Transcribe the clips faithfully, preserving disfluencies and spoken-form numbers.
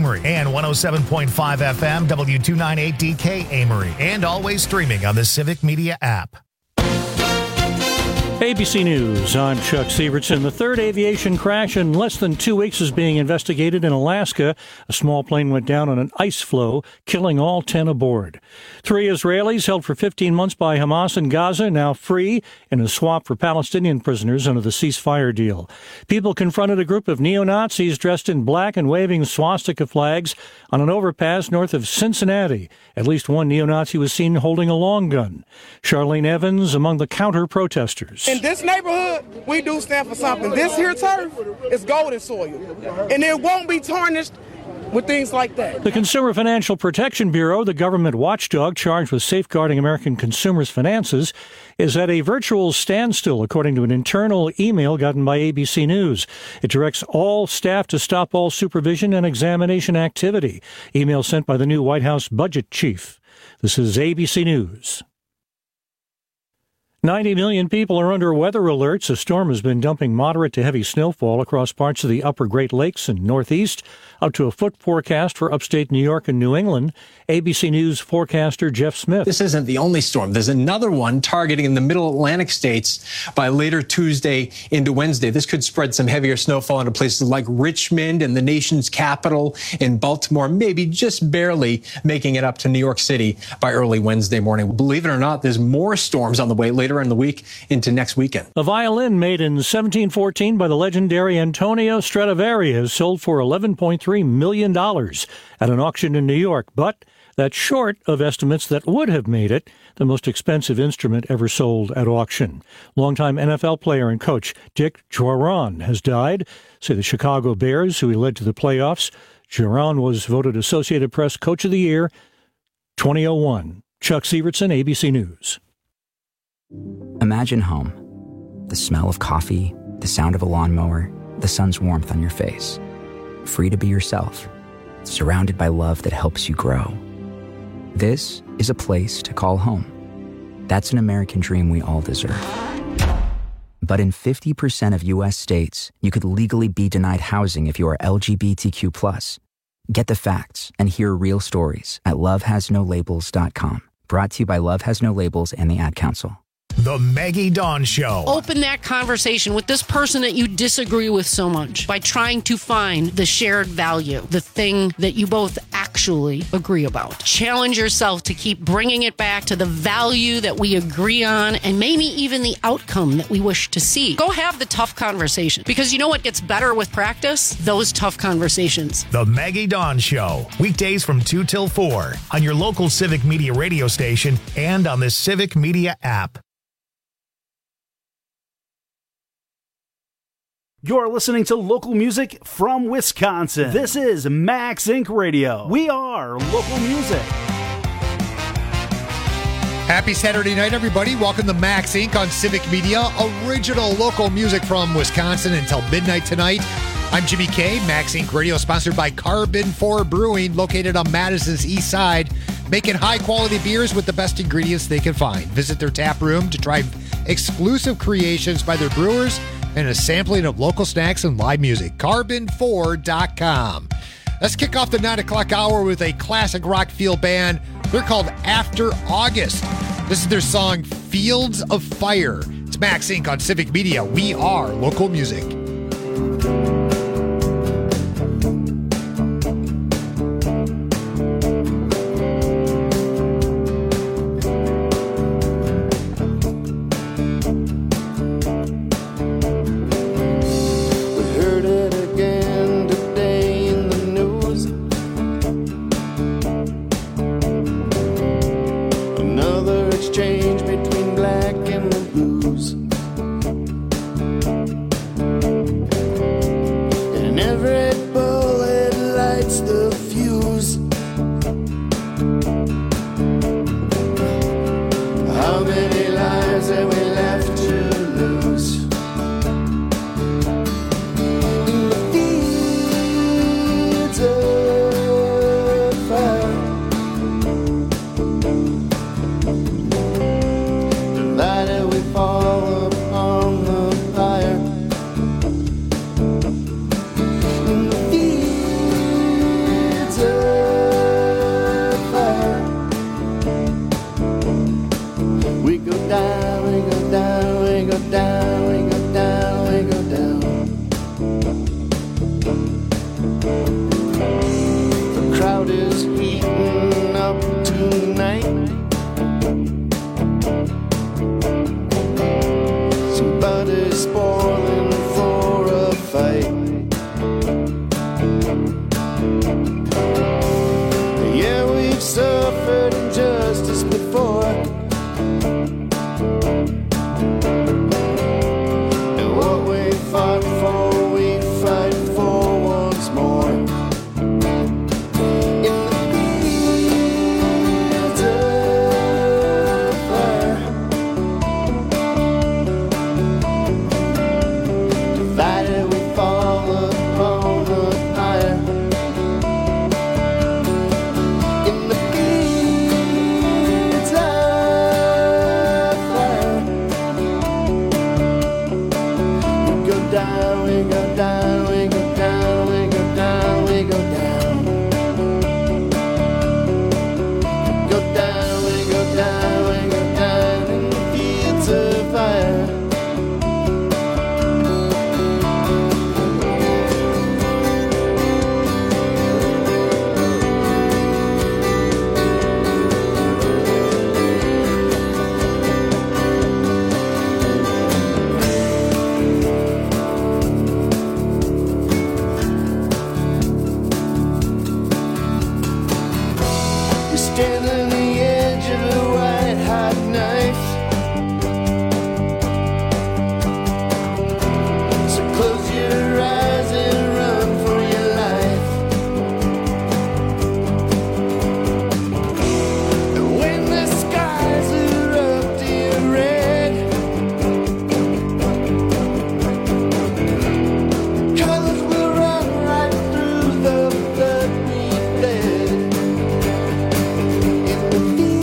Amory, and one oh seven point five F M W two ninety-eight D K Amory, and always streaming on the Civic Media app. A B C News, I'm Chuck Sievertson. The third aviation crash in less than two weeks is being investigated in Alaska. A small plane went down on an ice floe, killing all ten aboard. Three Israelis held for fifteen months by Hamas in Gaza, now free in a swap for Palestinian prisoners under the ceasefire deal. People confronted a group of neo-Nazis dressed in black and waving swastika flags on an overpass north of Cincinnati. At least one neo-Nazi was seen holding a long gun. Charlene Evans among the counter-protesters. In this neighborhood, we do stand for something. This here turf is golden soil, and it won't be tarnished with things like that. The Consumer Financial Protection Bureau, the government watchdog charged with safeguarding American consumers' finances, is at a virtual standstill, according to an internal email gotten by A B C News. It directs all staff to stop all supervision and examination activity. Email sent by the new White House budget chief. This is A B C News. ninety million people are under weather alerts. A storm has been dumping moderate to heavy snowfall across parts of the upper Great Lakes and Northeast, up to a foot forecast for upstate New York and New England. A B C News forecaster Jeff Smith. This isn't the only storm. There's another one targeting in the middle Atlantic states by later Tuesday into Wednesday. This could spread some heavier snowfall into places like Richmond and the nation's capital in Baltimore, maybe just barely making it up to New York City by early Wednesday morning. Believe it or not, there's more storms on the way later in the week into next weekend. A violin made in seventeen fourteen by the legendary Antonio Stradivari has sold for eleven point three million dollars at an auction in New York, but that's short of estimates that would have made it the most expensive instrument ever sold at auction. Longtime N F L player and coach Dick Jauron has died, say the Chicago Bears, who he led to the playoffs. Jauron was voted Associated Press Coach of the Year twenty oh one. Chuck Sievertson, A B C News. Imagine home. The smell of coffee, the sound of a lawnmower, the sun's warmth on your face. Free to be yourself, surrounded by love that helps you grow. This is a place to call home. That's an American dream we all deserve. But in fifty percent of U S states, you could legally be denied housing if you are L G B T Q plus. Get the facts and hear real stories at love has no labels dot com. Brought to you by Love Has No Labels and the Ad Council. The Maggie Dawn Show. Open that conversation with this person that you disagree with so much by trying to find the shared value, the thing that you both actually agree about. Challenge yourself to keep bringing it back to the value that we agree on and maybe even the outcome that we wish to see. Go have the tough conversation, because you know what gets better with practice? Those tough conversations. The Maggie Dawn Show. Weekdays from two till four on your local Civic Media radio station and on the Civic Media app. You're listening to local music from Wisconsin. This is Max Incorporated. Radio. We are local music. Happy Saturday night, everybody. Welcome to Max Incorporated on Civic Media. Original local music from Wisconsin until midnight tonight. I'm Jimmy K. Max Incorporated Radio, sponsored by Carbon four Brewing, located on Madison's east side, making high-quality beers with the best ingredients they can find. Visit their tap room to try exclusive creations by their brewers and a sampling of local snacks and live music. carbon four dot com. Let's kick off the nine o'clock hour with a classic rock field band. They're called After August. This is their song, Fields of Fire. It's Max Incorporated on Civic Media. We are local music. world is heating up tonight. Somebody's spoiling for a fight. Yeah, we've suffered injustice before, and what we fought for, we fight for once more. In the fields of fire, divided we fall upon the higher. In the fields of fire, we go down, we go down, we go down, we go down, we go down. Go down, we go down, we go down in the fields of fire. We stand on the edge of a white hot knife. So close your eyes and run for your life. And when the skies erupt in red, colors will run right through the blood we bled. In the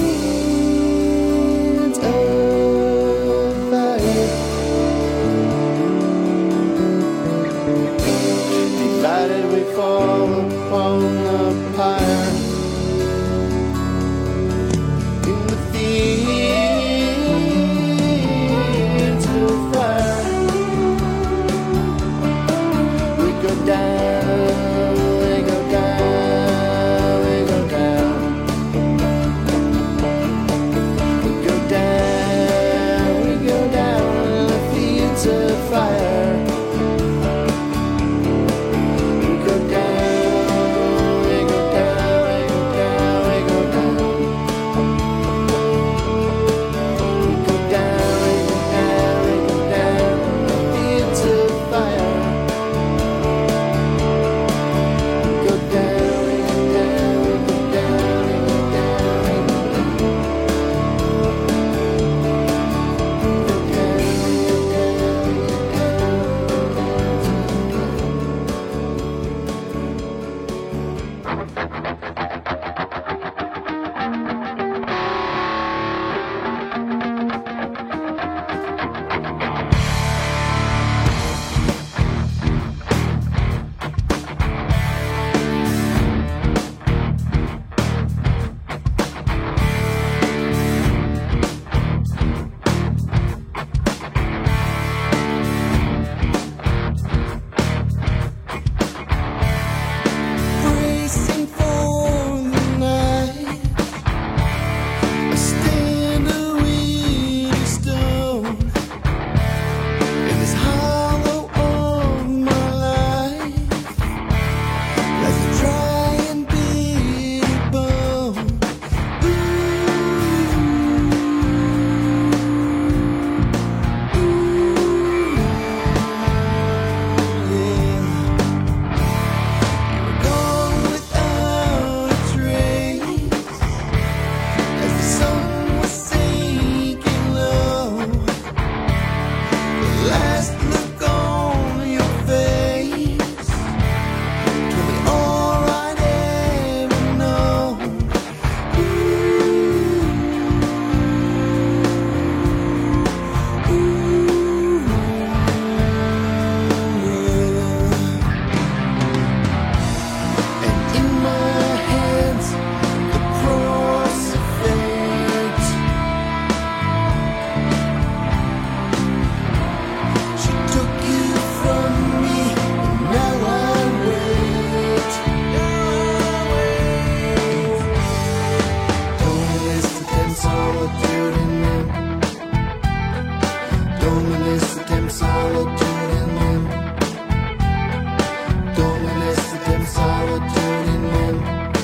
solitude in them.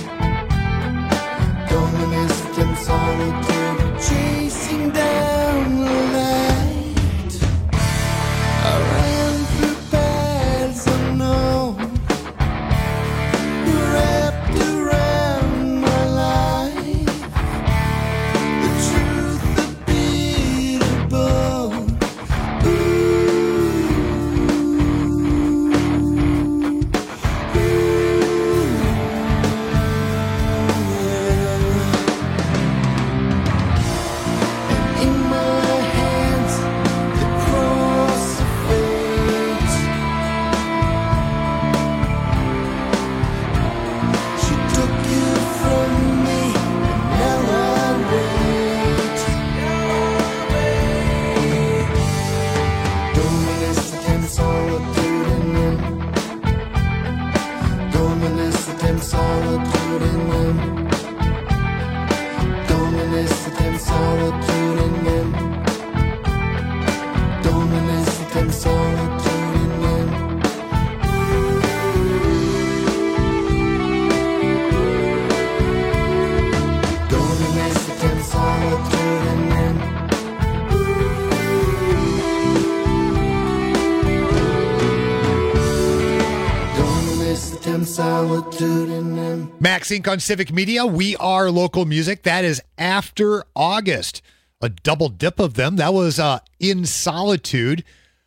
Loneliness and solitude, chasing down the light. I ran through paths unknown, wrapped around my life. The truth unbeatable. Solitude in them. Dominus and solitude in them. Dominus and solitude in them. Dominus and solitude in them. Solitude in them. Max Inc on Civic Media. We are local music. That is After August. A double dip of them. That was uh, In Solitude.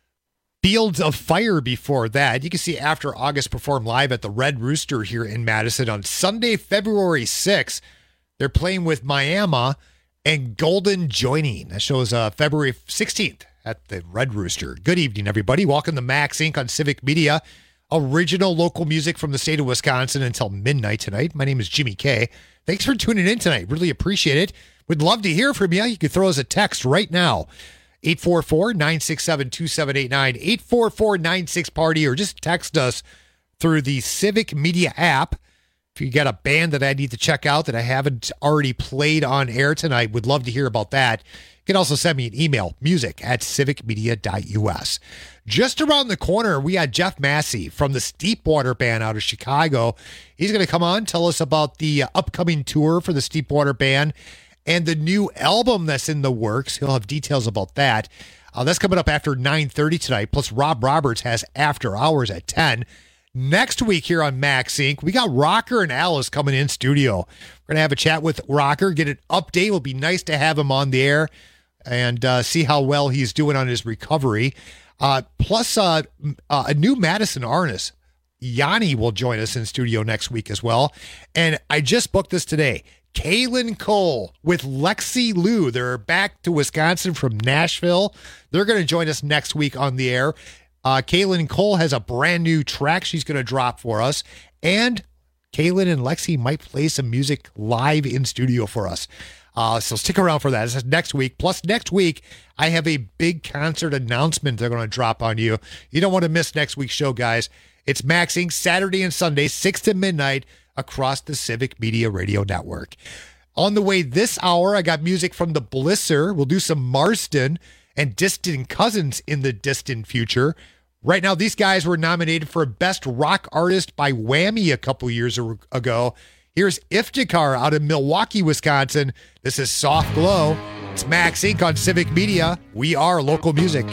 Fields of Fire before that. You can see After August perform live at the Red Rooster here in Madison on Sunday, February sixth. They're playing with Miami and Golden Joining. That shows uh, February sixteenth at the Red Rooster. Good evening, everybody. Welcome to Max Inc on Civic Media. Original local music from the state of Wisconsin until midnight tonight. My name is Jimmy K. Thanks for tuning in tonight. Really appreciate it. Would love to hear from you. You can throw us a text right now. eight four four, nine six seven, two seven eight nine, eight four four, nine six party, or just text us through the Civic Media app. If you got a band that I need to check out that I haven't already played on air tonight, would love to hear about that. You can also send me an email, music at civic media dot u s. Just around the corner, we got Jeff Massey from the Steepwater Band out of Chicago. He's going to come on, tell us about the upcoming tour for the Steepwater Band and the new album that's in the works. He'll have details about that. Uh, that's coming up after nine thirty tonight. Plus, Rob Roberts has After Hours at ten. Next week here on Max Inc, we got Rocker and Alice coming in studio. We're going to have a chat with Rocker, get an update. It will be nice to have him on the air and uh, see how well he's doing on his recovery. Uh, plus, uh, uh, a new Madison artist, Yanni, will join us in studio next week as well. And I just booked this today. Kaylin Cole with Lexi Lou. They're back to Wisconsin from Nashville. They're going to join us next week on the air. Uh, Kaylin Cole has a brand new track she's going to drop for us. And Kaylin and Lexi might play some music live in studio for us. Uh, so stick around for that. This is next week. Plus, next week, I have a big concert announcement they're going to drop on you. You don't want to miss next week's show, guys. It's Max Inc Saturday and Sunday, six to midnight, across the Civic Media Radio Network. On the way this hour, I got music from the Blisser. We'll do some Marston and Distant Cousins in the distant future. Right now, these guys were nominated for Best Rock Artist by Whammy a couple years ago. Here's Iftikhar out of Milwaukee, Wisconsin. This is Soft Glow. It's Max Inc on Civic Media. We are local music.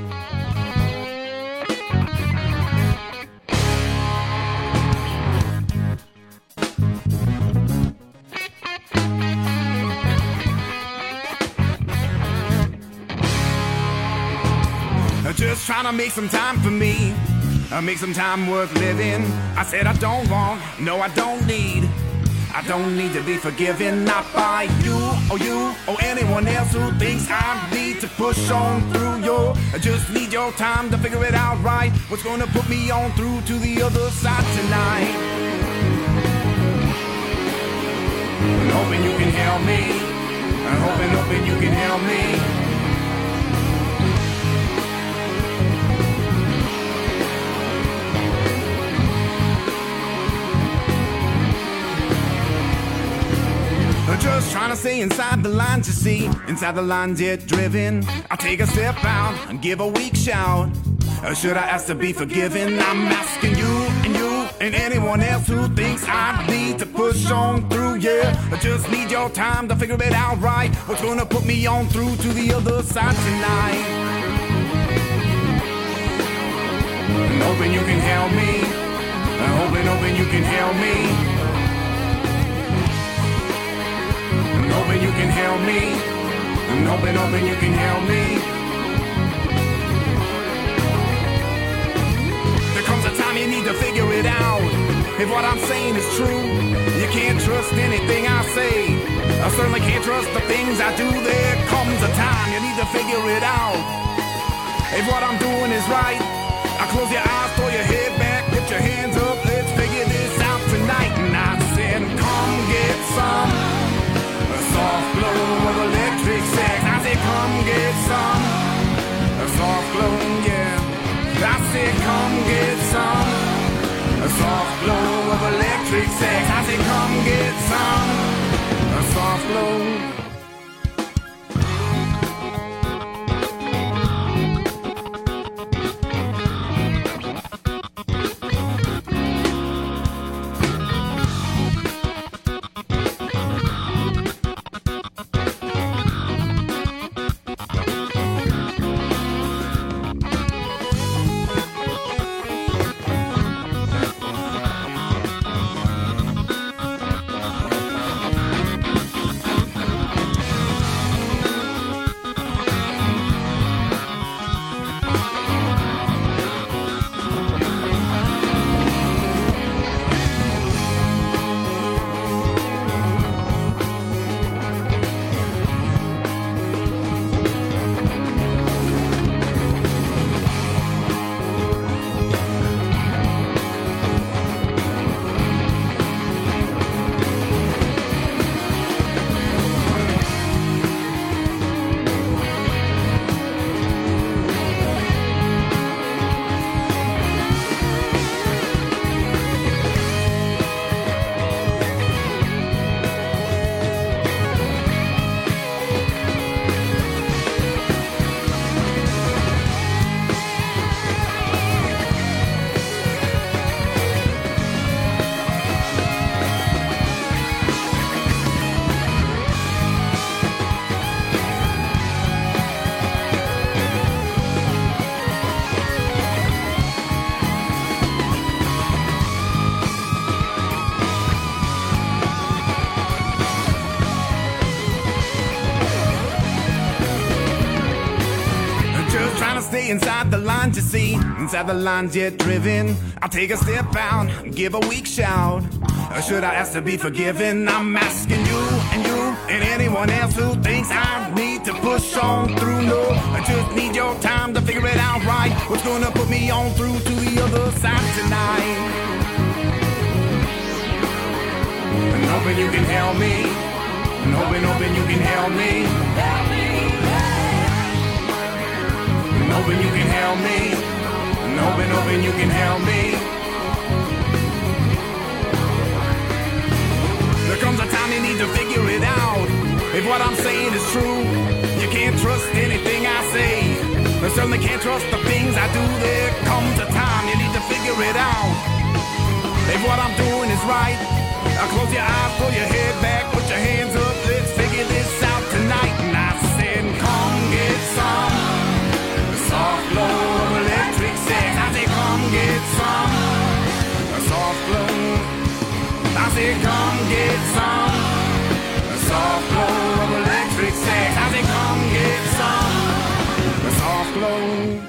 Just trying to make some time for me, uh, make some time worth living. I said I don't want, no I don't need, I don't need to be forgiven, not by you or you or anyone else who thinks I need to push on through your, I just need your time to figure it out right, what's gonna put me on through to the other side tonight. I'm hoping you can help me, I'm hoping, hoping you can help me. Just trying to stay inside the lines, you see, inside the lines yet driven. I'll take a step out and give a weak shout. Or should I ask to be forgiven? I'm asking you and you and anyone else who thinks I need to push on through, yeah. I just need your time to figure it out right. What's gonna put me on through to the other side tonight? And hoping you can help me. I'm hoping, hoping you can help me. I'm hoping you can help me. I'm hoping, hoping you can help me. There comes a time you need to figure it out. If what I'm saying is true, you can't trust anything I say. I certainly can't trust the things I do. There comes a time you need to figure it out. If what I'm doing is right, I close your eyes, throw your head back, put your hands up, let's figure this out tonight. And I said, come get some a soft glow of electric sex. I said, come get some a soft glow, yeah. I said, come get some a soft glow of electric sex. I said, come get some a soft glow. Inside the lines, you see, inside the lines yet driven. I'll take a step out, give a weak shout. Or should I ask to be forgiven? I'm asking you and you and anyone else who thinks I need to push on through. No, I just need your time to figure it out right. What's gonna put me on through to the other side tonight? And hoping you can help me. And hoping, hoping you can help me. Help me. Hoping you can help me, and hoping, hoping you can help me. There comes a time you need to figure it out. If what I'm saying is true, you can't trust anything I say. I certainly can't trust the things I do. There comes a time you need to figure it out. If what I'm doing is right, I'll close your eyes, pull your head back, put your hands up, let's figure this out tonight. And I said, come get some soft glow of electric sex. I say, come get some a soft glow. I say, come get some a soft glow of electric sex. I say, come get some a soft glow.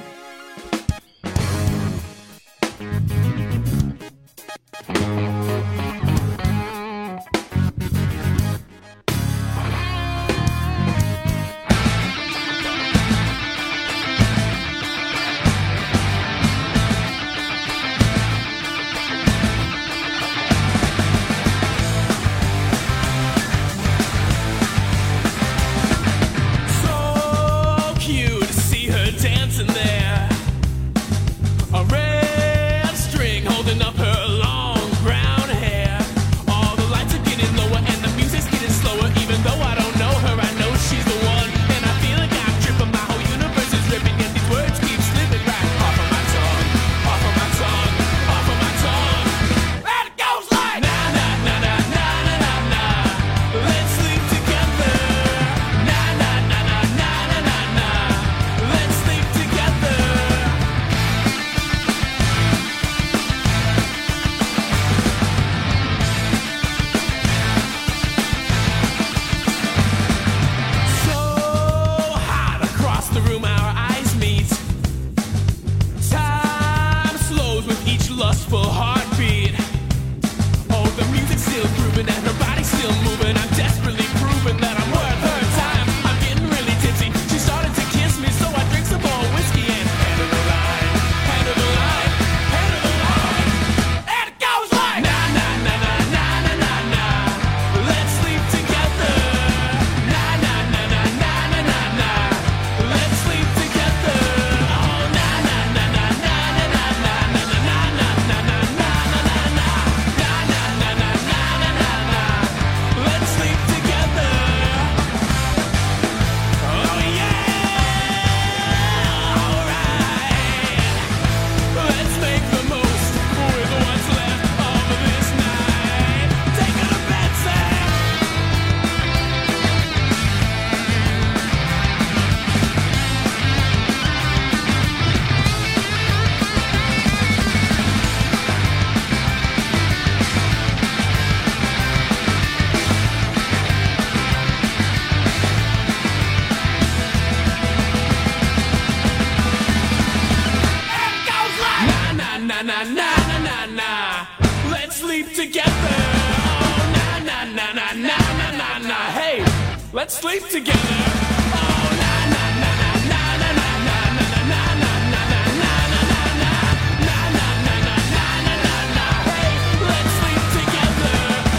Let's sleep together. Oh, na na na na na na na na na na na na na na na na na na na. Hey, let's sleep together.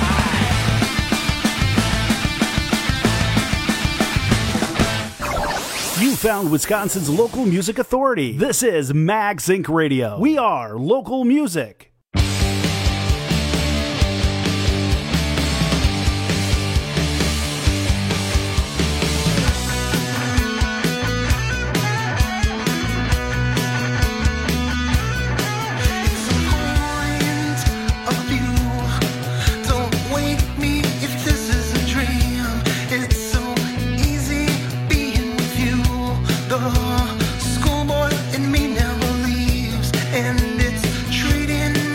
You found Wisconsin's local music authority. This is Max Incorporated. Radio. We are local music. Schoolboy in me never leaves, and it's treating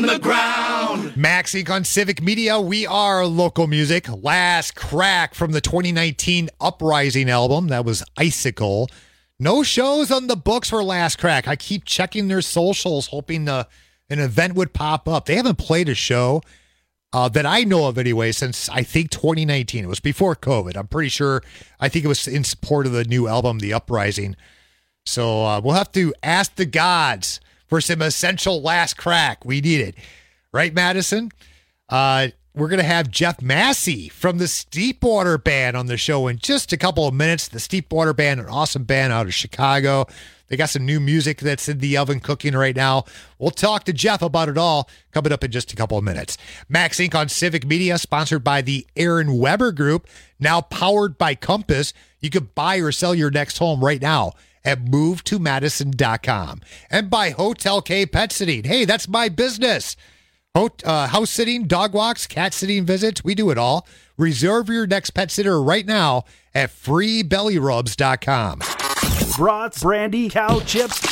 the ground. Max Incorporated on Civic Media. We are local music. Last Crack from the twenty nineteen Uprising album. That was Icicle. No shows on the books for Last Crack. I keep checking their socials, hoping uh, an event would pop up. They haven't played a show uh, that I know of anyway since I think twenty nineteen. It was before COVID. I'm pretty sure. I think it was in support of the new album, The Uprising. So uh, we'll have to ask the gods for some essential Last Crack. We need it. Right, Madison? Uh, we're going to have Jeff Massey from the Steepwater Band on the show in just a couple of minutes. The Steepwater Band, an awesome band out of Chicago. They got some new music that's in the oven cooking right now. We'll talk to Jeff about it all coming up in just a couple of minutes. Max Incorporated on Civic Media, sponsored by the Aaron Weber Group, now powered by Compass. You can buy or sell your next home right now at move to madison dot com. And by Hotel K Pet Sitting. Hey, that's my business. Uh, house sitting, dog walks, cat sitting visits, we do it all. Reserve your next pet sitter right now at free belly rubs dot com. Brats, brandy, cow chips,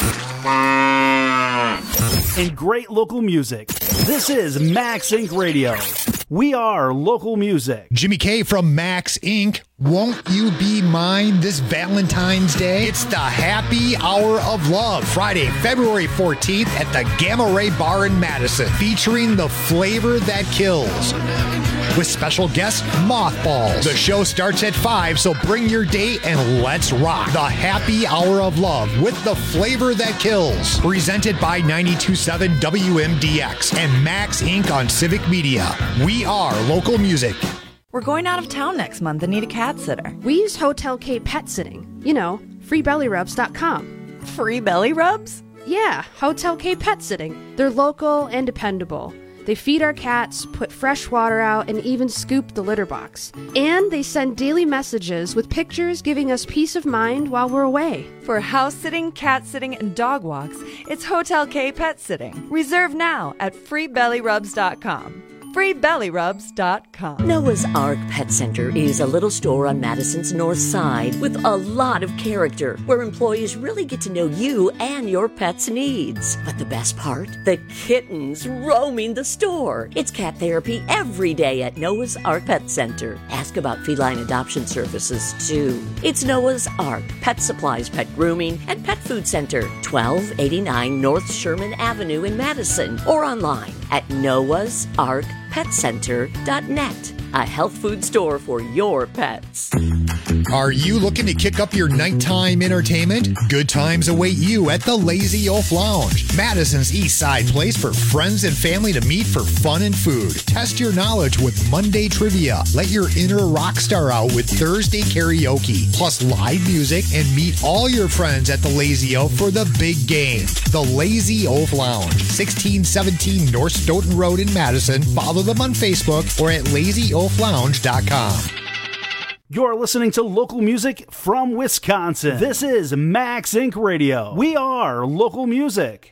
and great local music. This is Max Incorporated Radio. We are local music. Jimmy K from Max Incorporated. Won't you be mine this Valentine's Day? It's the Happy Hour of Love, Friday, February fourteenth at the Gamma Ray Bar in Madison, featuring the flavor that kills. With special guest Mothballs. The show starts at five, so bring your date and let's rock. The Happy Hour of Love with the flavor that kills. Presented by ninety-two point seven W M D X and Max Incorporated on Civic Media. We are local music. We're going out of town next month and need a cat sitter. We use Hotel K Pet Sitting. You know, free belly rubs dot com. Free belly rubs? Yeah, Hotel K Pet Sitting. They're local and dependable. They feed our cats, put fresh water out, and even scoop the litter box. And they send daily messages with pictures giving us peace of mind while we're away. For house sitting, cat sitting, and dog walks, it's Hotel K Pet Sitting. Reserve now at free belly rubs dot com. free belly rubs dot com. Noah's Ark Pet Center is a little store on Madison's north side with a lot of character, where employees really get to know you and your pet's needs. But the best part? The kittens roaming the store. It's cat therapy every day at Noah's Ark Pet Center. Ask about feline adoption services, too. It's Noah's Ark Pet Supplies, Pet Grooming, and Pet Food Center, twelve eighty-nine North Sherman Avenue in Madison, or online at noahs ark pet center dot net. A health food store for your pets. Are you looking to kick up your nighttime entertainment? Good times await you at the Lazy Oaf Lounge, Madison's East Side place for friends and family to meet for fun and food. Test your knowledge with Monday trivia. Let your inner rock star out with Thursday karaoke, plus live music, and meet all your friends at the Lazy Oaf for the big game. The Lazy Oaf Lounge, sixteen seventeen North Stoughton Road in Madison. Follow them on Facebook or at lazy oaf lounge dot com. You're listening to local music from Wisconsin. This is Max Incorporated Radio. We are local music.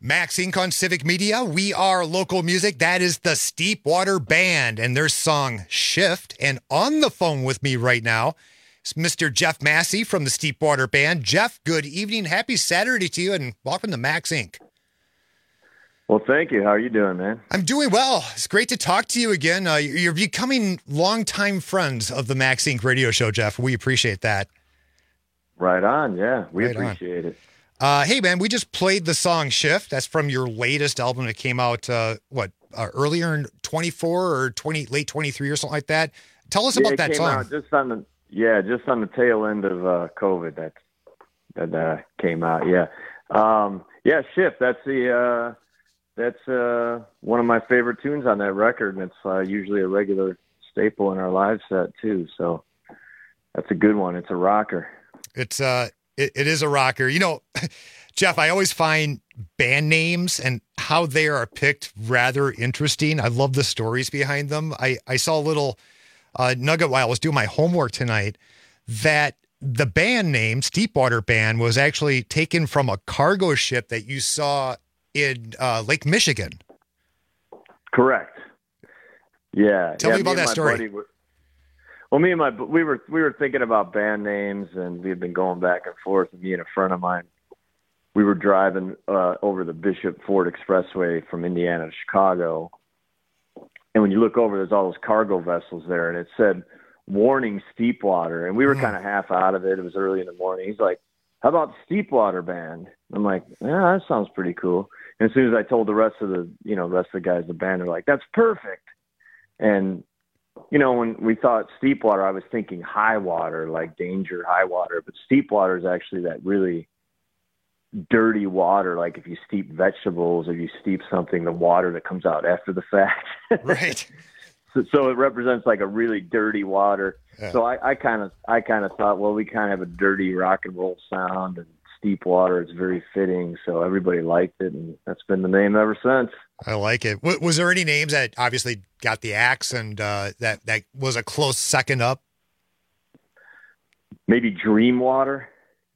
Max Inc on Civic Media. We are local music. That is the Steepwater Band and their song Shift. And on the phone with me right now is Mister Jeff Massey from the Steepwater Band. Jeff, good evening. Happy Saturday to you and welcome to Max Inc. Well, thank you. How are you doing, man? I'm doing well. It's great to talk to you again. Uh, you're becoming longtime friends of the Max Inc radio show, Jeff. We appreciate that. Right on. Yeah, we Right appreciate on. it. Uh, hey, man, we just played the song Shift. That's from your latest album that came out, uh, what, uh, earlier in twenty-four or twenty, late twenty-three or something like that. Tell us yeah, about it that came song. Out just on the yeah, just on the tail end of uh, COVID that that uh, came out. Yeah, um, yeah, Shift. That's the uh, that's uh, one of my favorite tunes on that record, and it's uh, usually a regular staple in our live set too. So that's a good one. It's a rocker. It's uh, it, it is a rocker. You know, Jeff, I always find band names and how they are picked rather interesting. I love the stories behind them. I, I saw a little uh, nugget while I was doing my homework tonight that the band name, Steepwater Band, was actually taken from a cargo ship that you saw in uh, Lake Michigan. Correct. Yeah. Tell yeah, me about that and my story. buddy were- Well, me and my we were we were thinking about band names, and we had been going back and forth. And me and a friend of mine, we were driving uh, over the Bishop Ford Expressway from Indiana to Chicago, and when you look over, there's all those cargo vessels there, and it said "Warning Steepwater," and we were Mm. kind of half out of it. It was early in the morning. He's like, "How about Steepwater Band?" I'm like, "Yeah, that sounds pretty cool." And as soon as I told the rest of the you know rest of the guys in the band, they're like, "That's perfect," and you know, when we thought steep water, I was thinking high water, like danger, high water. But steep water is actually that really dirty water. Like if you steep vegetables or you steep something, the water that comes out after the fact. Right. so, so it represents like a really dirty water. Yeah. So I kind of, I kind of thought, well, we kind of have a dirty rock and roll sound, and steep water is very fitting. So everybody liked it, and that's been the name ever since. I like it. W- was there any names that obviously got the axe and uh, that, that was a close second up? Maybe Dream Water.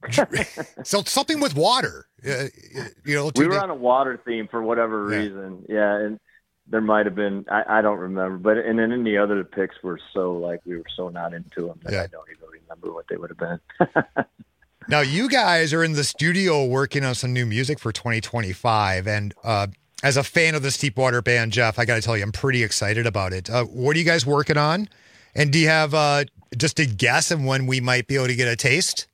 So something with water. Uh, you know, We to were the- on a water theme for whatever Yeah. reason. Yeah, and there might have been, I, I don't remember. But and then any other picks were so, like, we were so not into them that Yeah. I don't even remember what they would have been. Now, you guys are in the studio working on some new music for twenty twenty-five. And uh, as a fan of the Steepwater Band, Jeff, I got to tell you, I'm pretty excited about it. Uh, what are you guys working on? And do you have uh, just a guess of when we might be able to get a taste?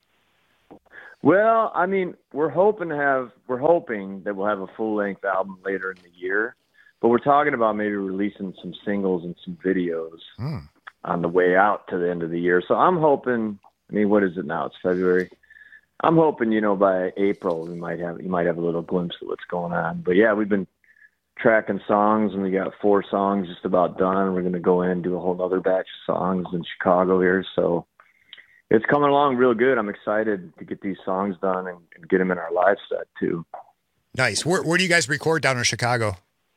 Well, I mean, we're hoping to have, we're hoping that we'll have a full length album later in the year. But we're talking about maybe releasing some singles and some videos Hmm. on the way out to the end of the year. So I'm hoping, I mean, what is it now? It's February. I'm hoping, you know, by April we might have you might have a little glimpse of what's going on. But yeah, we've been tracking songs, and we got four songs just about done. We're going to go in and do a whole other batch of songs in Chicago here. So it's coming along real good. I'm excited to get these songs done and, and get them in our live set too. Nice. Where, where do you guys record down in Chicago?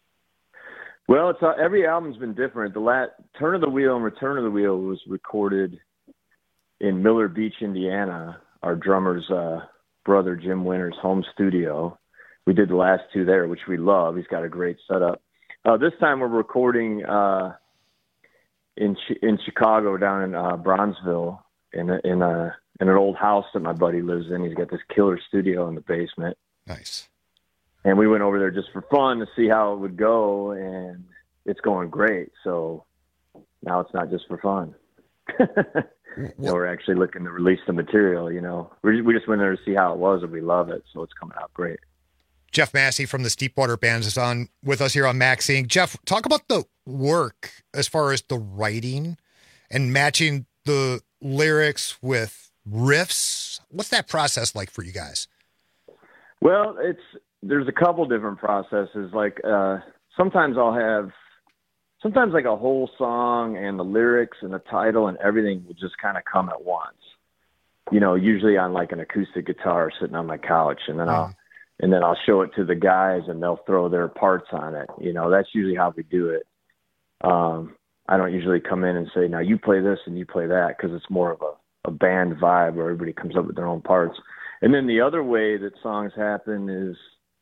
Well, it's uh, every album's been different. The last Turn of the Wheel and Return of the Wheel was recorded in Miller Beach, Indiana. Our drummer's uh, brother, Jim Winter's home studio. We did the last two there, which we love. He's got a great setup. Uh, this time we're recording uh, in in Chicago, down in uh, Bronzeville, in a, in a in an old house that my buddy lives in. He's got this killer studio in the basement. Nice. And we went over there just for fun to see how it would go, and it's going great. So now it's not just for fun. You know, we're actually looking to release the material, you know. We, we just went there to see how it was, and we love it, so it's coming out great. Jeff Massey from the Steepwater Band is on with us here on Max Inc. Jeff, talk about the work as far as the writing and matching the lyrics with riffs. What's that process like for you guys? Well, it's there's a couple different processes. Like uh, sometimes I'll have sometimes like a whole song and the lyrics and the title and everything will just kind of come at once. You know, usually on like an acoustic guitar sitting on my couch, and then Mm. I'll and then I'll show it to the guys and they'll throw their parts on it. You know, that's usually how we do it. Um, I don't usually come in and say, now you play this and you play that, because it's more of a, a band vibe where everybody comes up with their own parts. And then the other way that songs happen is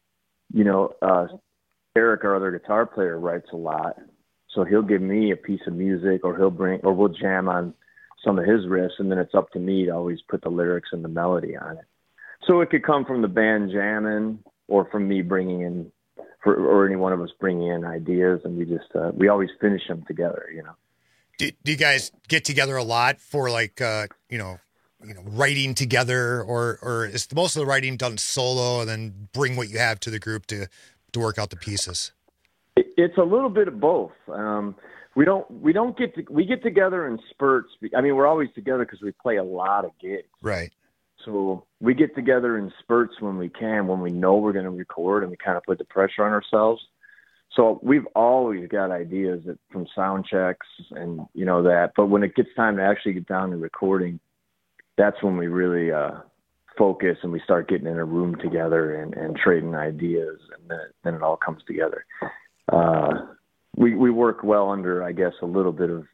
you know, uh, Eric, our other guitar player, writes a lot. So he'll give me a piece of music, or he'll bring, or we'll jam on some of his riffs, and then it's up to me to always put the lyrics and the melody on it. So it could come from the band jamming, or from me bringing in, for, or any one of us bringing in ideas, and we just uh, we always finish them together, you know. Do, do you guys get together a lot for like uh, you know, you know, writing together, or or is most of the writing done solo, and then bring what you have to the group to to work out the pieces? It's a little bit of both. Um, we don't we don't get to, we get together in spurts. I mean, we're always together because we play a lot of gigs. Right. So we get together in spurts when we can, when we know we're going to record, and we kind of put the pressure on ourselves. So we've always got ideas that, from sound checks and, you know, that. But when it gets time to actually get down to recording, that's when we really uh, focus, and we start getting in a room together and, and trading ideas, and then, then it all comes together. Uh, we, we work well under, I guess, a little bit of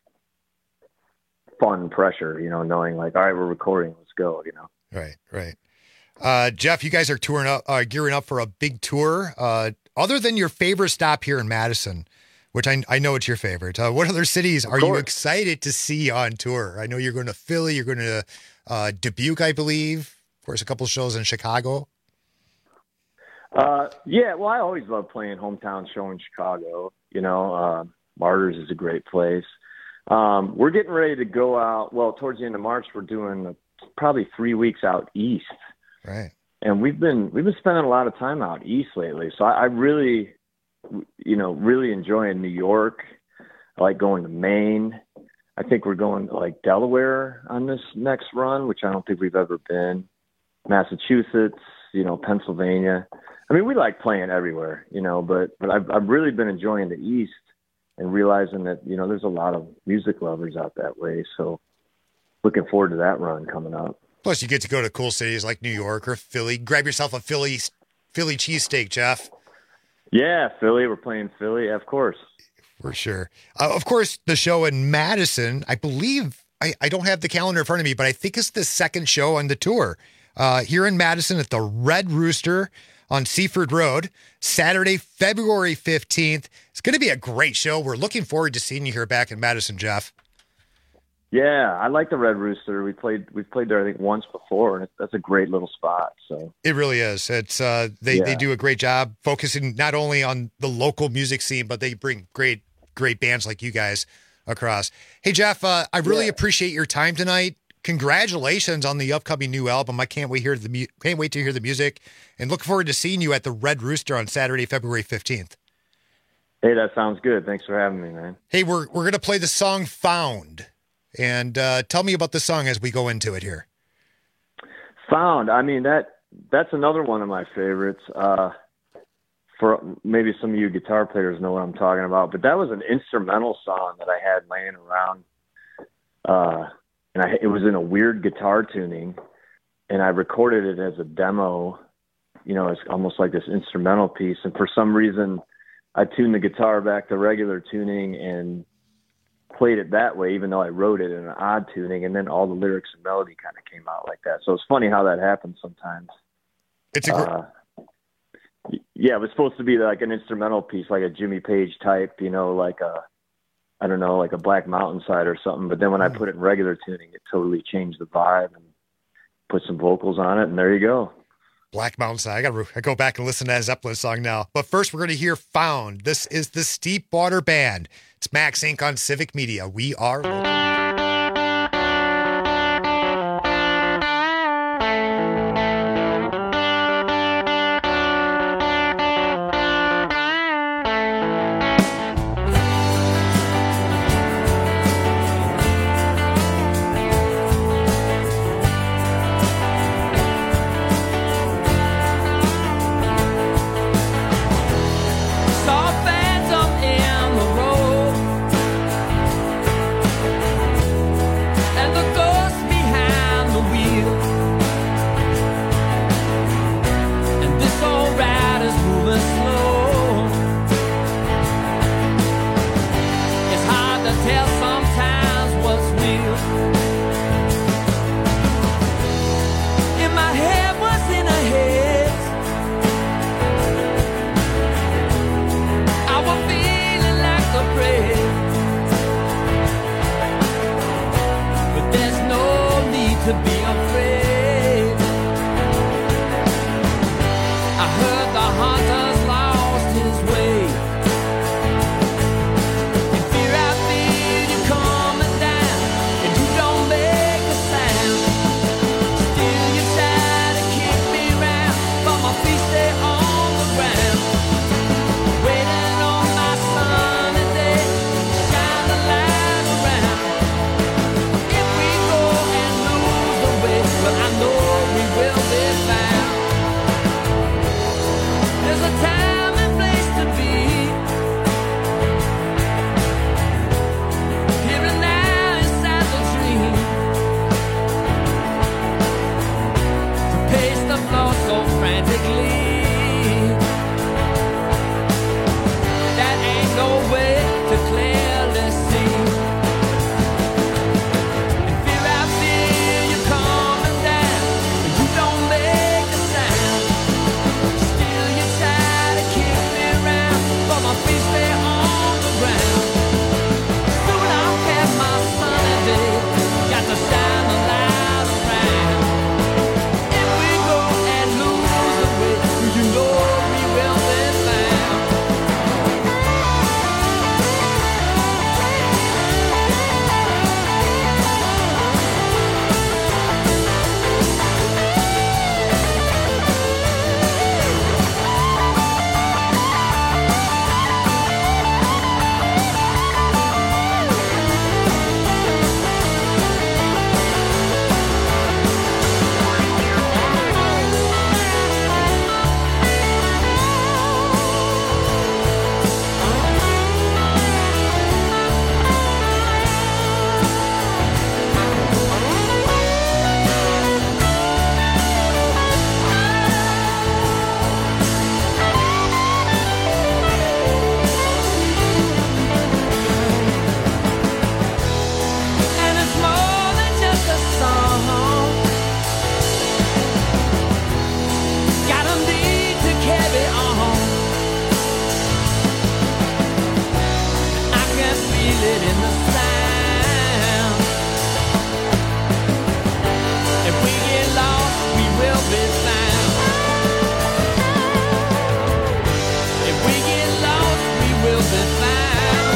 fun pressure, you know, knowing like, all right, we're recording, let's go, you know. Right, right. Uh, Jeff, you guys are touring up, uh, gearing up for a big tour. Uh, other than your favorite stop here in Madison, which I, I know it's your favorite, uh, what other cities are you excited to see on tour? I know you're going to Philly, you're going to uh, Dubuque, I believe. Of course, a couple shows in Chicago. Uh, yeah, well, I always love playing hometown show in Chicago. You know, uh, Martyrs is a great place. Um, we're getting ready to go out. Well, towards the end of March, we're doing a, probably three weeks out east. Right. And we've been we've been spending a lot of time out east lately. So I, I really, you know, really enjoying New York. I like going to Maine. I think we're going to like Delaware on this next run, which I don't think we've ever been. Massachusetts, you know, Pennsylvania. I mean, we like playing everywhere, you know, but, but I've, I've really been enjoying the East and realizing that, you know, there's a lot of music lovers out that way. So looking forward to that run coming up. Plus you get to go to cool cities like New York or Philly. Grab yourself a Philly, Philly cheesesteak, Jeff. Yeah, Philly. We're playing Philly, of course. For sure. Uh, of course, the show in Madison, I believe, I, I don't have the calendar in front of me, but I think it's the second show on the tour. Uh, here in Madison at the Red Rooster on Seaford Road, Saturday, February fifteenth. It's going to be a great show. We're looking forward to seeing you here back in Madison, Jeff. Yeah, I like the Red Rooster. We played we've played there I think once before, and it's, that's a great little spot. So it really is. It's uh, they yeah. they do a great job focusing not only on the local music scene, but they bring great great bands like you guys across. Hey Jeff, uh, I really yeah. appreciate your time tonight. Congratulations on the upcoming new album. I can't wait hear the mu- can't wait to hear the music, and look forward to seeing you at the Red Rooster on Saturday, February fifteenth. Hey, that sounds good. Thanks for having me, man. Hey, we're we're gonna play the song "Found," and uh, tell me about the song as we go into it here. Found. I mean that that's another one of my favorites. Uh, for maybe some of you guitar players know what I'm talking about, but that was an instrumental song that I had laying around. Uh, And I, it was in a weird guitar tuning, and I recorded it as a demo, you know, it's almost like this instrumental piece. And for some reason, I tuned the guitar back to regular tuning and played it that way, even though I wrote it in an odd tuning. And then all the lyrics and melody kind of came out like that. So it's funny how that happens sometimes. It's a gr- uh, yeah, it was supposed to be like an instrumental piece, like a Jimmy Page type, you know, like a, I don't know, like a Black Mountainside or something. But then when I put it in regular tuning, it totally changed the vibe and put some vocals on it. And there you go. Black Mountainside. I got to go back and listen to that Zeppelin song now. But first, we're going to hear Found. This is the Steep Water Band. It's Max Incorporated on Civic Media. We are local. heard the hunter's lost his way. In fear I feel you coming down, and you don't make a sound. Still you try to keep me round, but my feet stay on the ground. Waiting on my sunny day, shine the light around. If we go and lose the way, well I know we will be found. There's a time and place to be, here and now inside the dream, to pace the floor so frantically. That ain't no way to clearly see. In fear I feel you coming down, and you don't make a sound. Still you try to keep me round, but my feet stay on the ground. Soon I'll have my sunny day, got to shine the light around. If we go and lose the way, you know we will be found. And it's more than just a song. Got a need to carry on. I can feel it in the sound. If we get lost, we will be found. If we get lost, we will be found.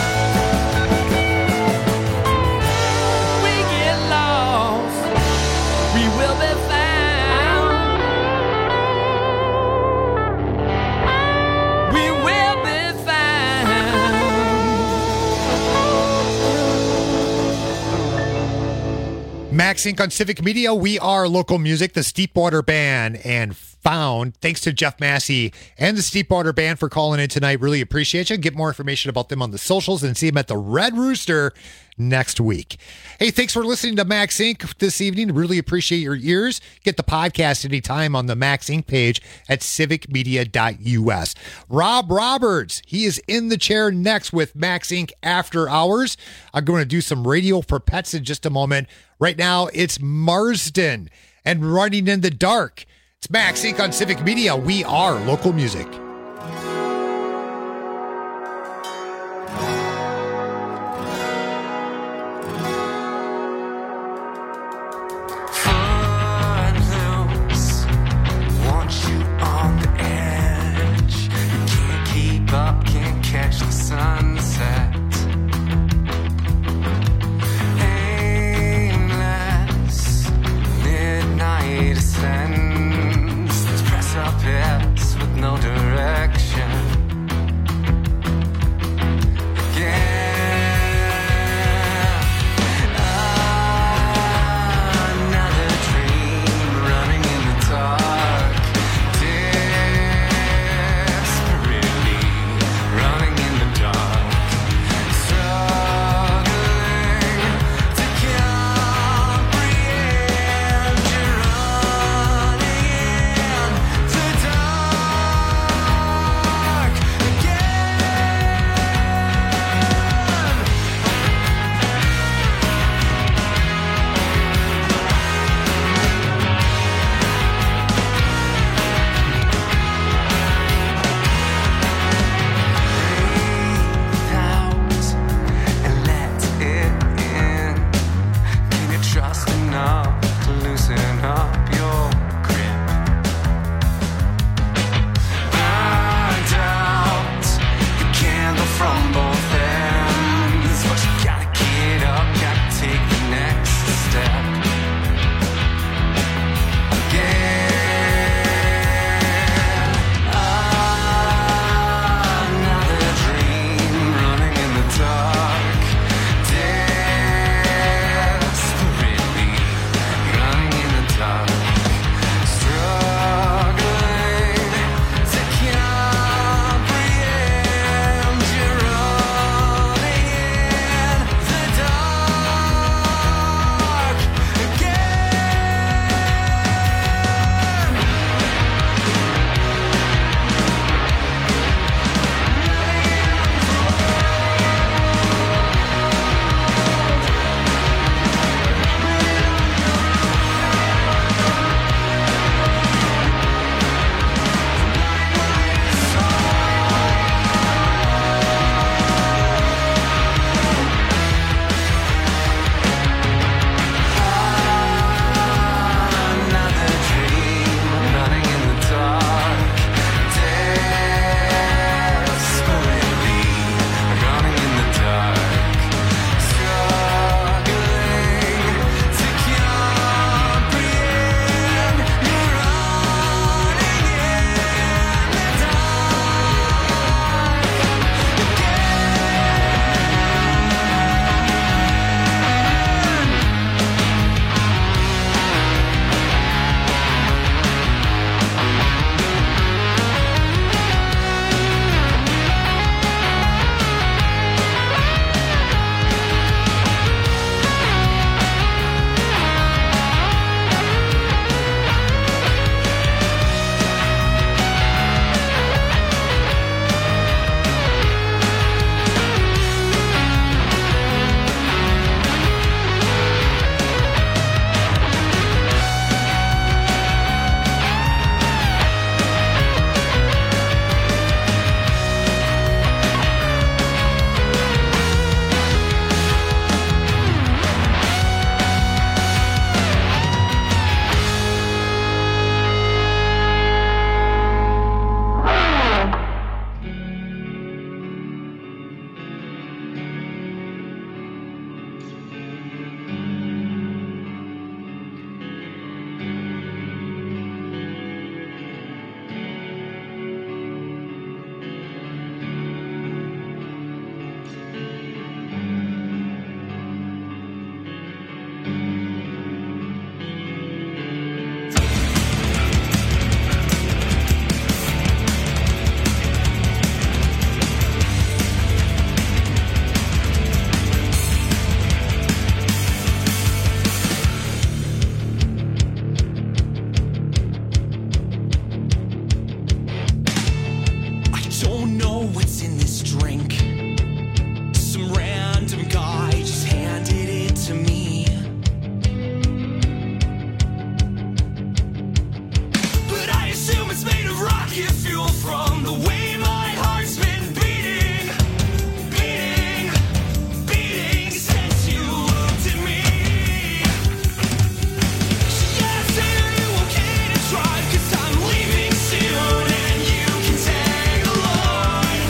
If we get lost, we will be found. We will be found. Max Inc on Civic Media. We are local music, the Steepwater Band, and Found. Thanks to Jeff Massey and the Steepwater Band for calling in tonight. Really appreciate you. Get more information about them on the socials and see them at the Red Rooster next week. Hey, thanks for listening to Max Inc this evening. Really appreciate your ears. Get the podcast anytime on the Max Inc page at civic media dot u s. Rob Roberts, he is in the chair next with Max Inc After Hours. I'm going to do some radio for pets in just a moment. Right now, it's Marsden and Running in the Dark. It's Max Inc on Civic Media. We are local music. Footloose, want you on the edge. You can't keep up, can't catch the sunset. Aimless, midnight ascends. Let's press up, yes, with no direction. know what's in this drink. Some random guy just handed it to me. But I assume it's made of rocket fuel from the way my heart's been beating, beating, beating since you looked at me. She asked, are you okay to drive? 'Cause I'm leaving soon and you can tag along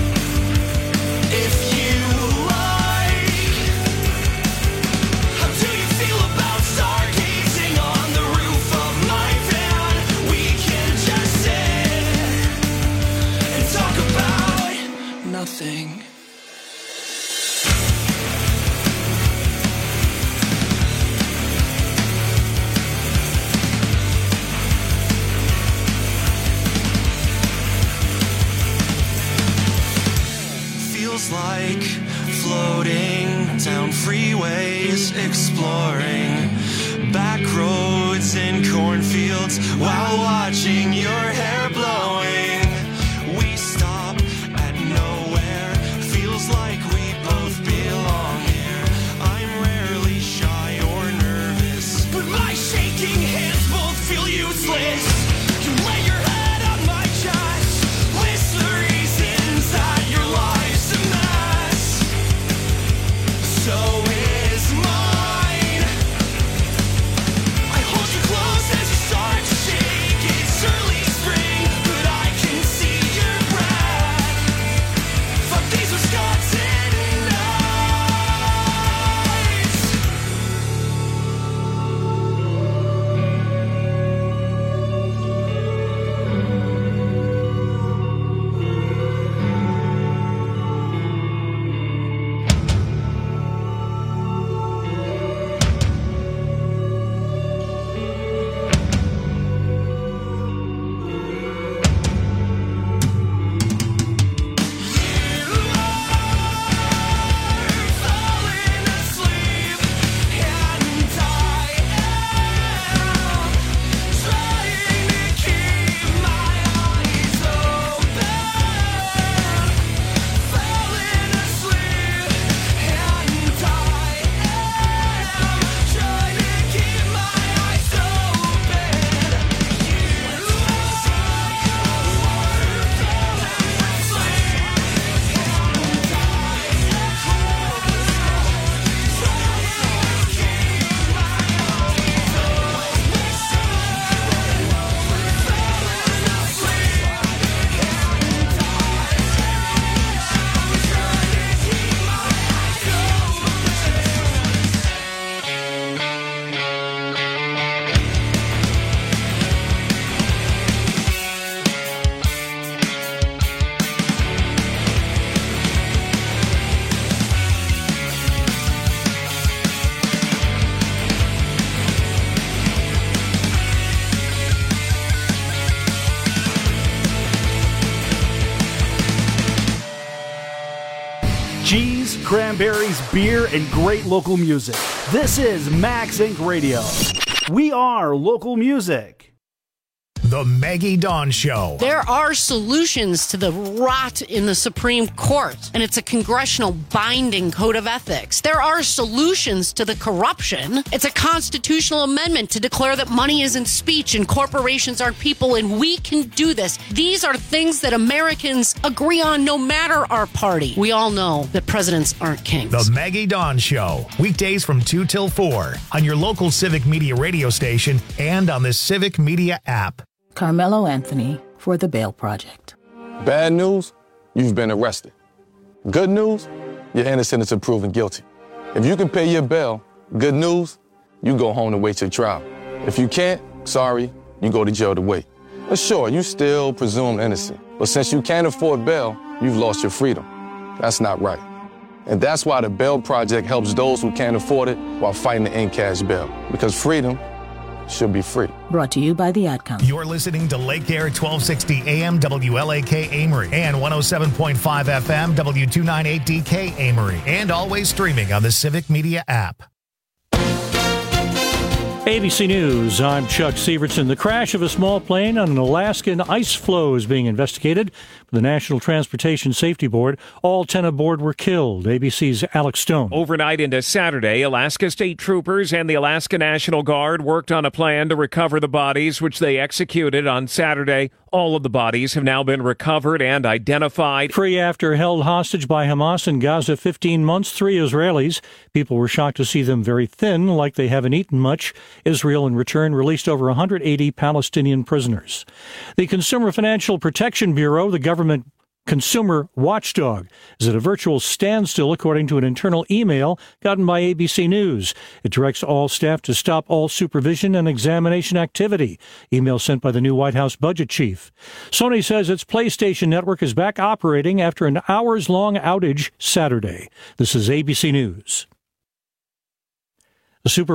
if you like. How do you feel about stargazing on the roof of my van? We can just sit and talk about nothing. Feels like floating down freeways, exploring back roads and cornfields while watching your hair blowing. We stop at nowhere, feels like we both belong here. I'm rarely shy or nervous, but my shaking hands both feel useless. You lay your head on my chest, list the reasons that your life's a mess. So is mine. I hold you close as you start to shake. It's early spring, but I can see your breath. Fuck these Wisconsin nights. Cheese, cranberries, beer, and great local music. This is Max Incorporated. Radio. We are local music. The Maggie Dawn Show. There are solutions to the rot in the Supreme Court, and it's a congressional binding code of ethics. There are solutions to the corruption. It's a constitutional amendment to declare that money isn't speech and corporations aren't people, and we can do this. These are things that Americans agree on no matter our party. We all know that presidents aren't kings. The Maggie Dawn Show. Weekdays from two till four on your local Civic Media radio station and on the Civic Media app. Carmelo Anthony for the Bail Project. Bad news, you've been arrested. Good news, you're innocent until proven guilty. If you can pay your bail, good news, you go home to wait your trial. If you can't, sorry, you go to jail to wait. But sure, you still presumed innocent. But since you can't afford bail, you've lost your freedom. That's not right. And that's why the Bail Project helps those who can't afford it while fighting to end cash bail. Because freedom should be free. Brought to you by the Ad Council. You're listening to Lake Air twelve sixty A M W L A K Amory and one oh seven point five F M W two ninety-eight D K Amory, and always streaming on the Civic Media app. A B C News, I'm Chuck Severson. The crash of a small plane on an Alaskan ice floe is being investigated by the National Transportation Safety Board. All ten aboard were killed. A B C's Alex Stone. Overnight into Saturday, Alaska State Troopers and the Alaska National Guard worked on a plan to recover the bodies, which they executed on Saturday. All of the bodies have now been recovered and identified. Free after held hostage by Hamas in Gaza fifteen months, three Israelis. People were shocked to see them very thin, like they haven't eaten much. Israel, in return, released over one hundred eighty Palestinian prisoners. The Consumer Financial Protection Bureau, the government consumer watchdog, is at a virtual standstill, according to an internal email gotten by A B C News. It directs all staff to stop all supervision and examination activity. Email sent by the new White House budget chief. Sony says its PlayStation Network is back operating after an hours-long outage Saturday. This is A B C News. The Super